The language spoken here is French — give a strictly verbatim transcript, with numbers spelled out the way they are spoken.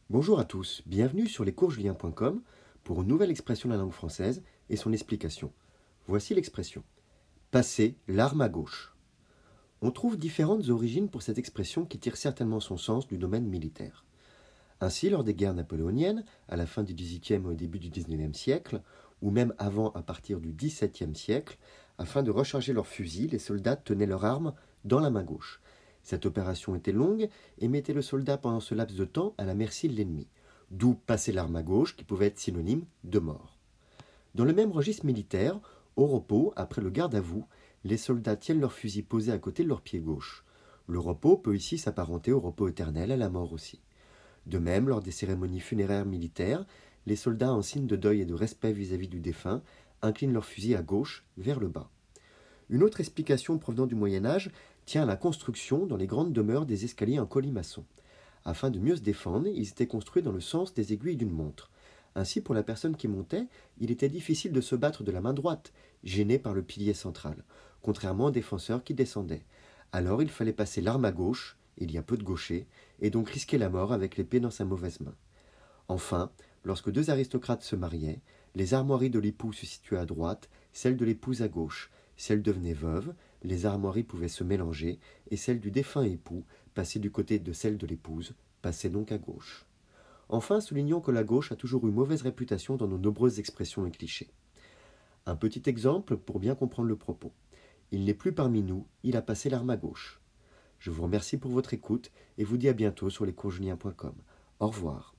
Bonjour à tous, bienvenue sur lescoursjulien point com pour une nouvelle expression de la langue française et son explication. Voici l'expression. Passer l'arme à gauche. On trouve différentes origines pour cette expression qui tire certainement son sens du domaine militaire. Ainsi, lors des guerres napoléoniennes, à la fin du dix-huitième et au début du dix-neuvième siècle, ou même avant à partir du dix-septième siècle, afin de recharger leurs fusils, les soldats tenaient leurs armes dans la main gauche. Cette opération était longue et mettait le soldat pendant ce laps de temps à la merci de l'ennemi, d'où passer l'arme à gauche qui pouvait être synonyme de mort. Dans le même registre militaire, au repos, après le garde à vous, les soldats tiennent leurs fusils posés à côté de leur pied gauche. Le repos peut ici s'apparenter au repos éternel, à la mort aussi. De même, lors des cérémonies funéraires militaires, les soldats, en signe de deuil et de respect vis-à-vis du défunt, inclinent leurs fusils à gauche, vers le bas. Une autre explication provenant du Moyen-Âge tient à la construction dans les grandes demeures des escaliers en colimaçon. Afin de mieux se défendre, ils étaient construits dans le sens des aiguilles d'une montre. Ainsi, pour la personne qui montait, il était difficile de se battre de la main droite, gêné par le pilier central, contrairement aux défenseurs qui descendaient. Alors il fallait passer l'arme à gauche, il y a peu de gauchers, et donc risquer la mort avec l'épée dans sa mauvaise main. Enfin, lorsque deux aristocrates se mariaient, les armoiries de l'époux se situaient à droite, celles de l'épouse à gauche. Si elle devenait veuve, les armoiries pouvaient se mélanger, et celle du défunt époux, passée du côté de celle de l'épouse, passait donc à gauche. Enfin, soulignons que la gauche a toujours eu mauvaise réputation dans nos nombreuses expressions et clichés. Un petit exemple pour bien comprendre le propos. Il n'est plus parmi nous, il a passé l'arme à gauche. Je vous remercie pour votre écoute et vous dis à bientôt sur lescoursjulien point com. Au revoir.